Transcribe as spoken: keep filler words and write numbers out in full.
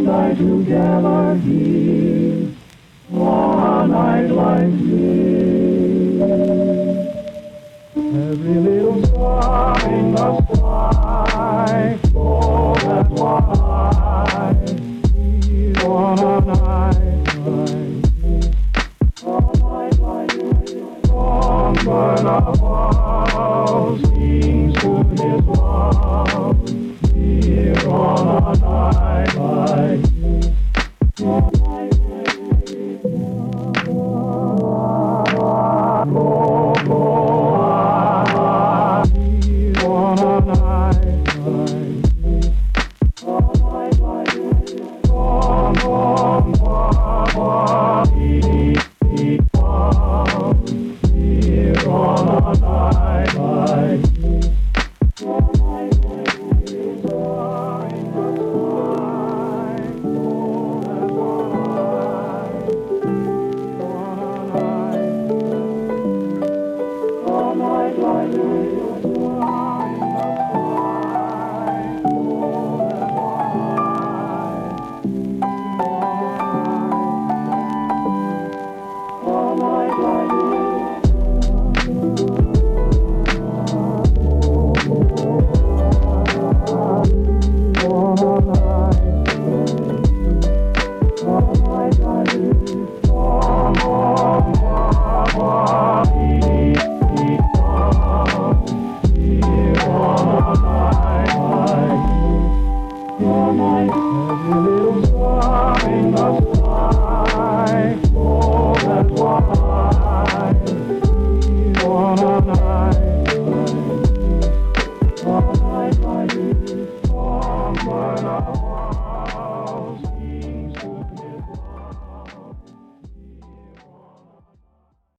and I together keep a night like this. Every little star in the sky, oh, that's what I see on a night like this. A night like this. Someone above sings to his love here on a night like this. A night like this. Oh, oh, ah, here on a night like this. A night like this. Come on, Papa, eat, eat, love here on a night like this. A night like this. Star in the sky, oh, that's what I see on a night. A night like this. Star in the sky, oh, that's what I see on a night like this. Every little star in the sky, oh, that's what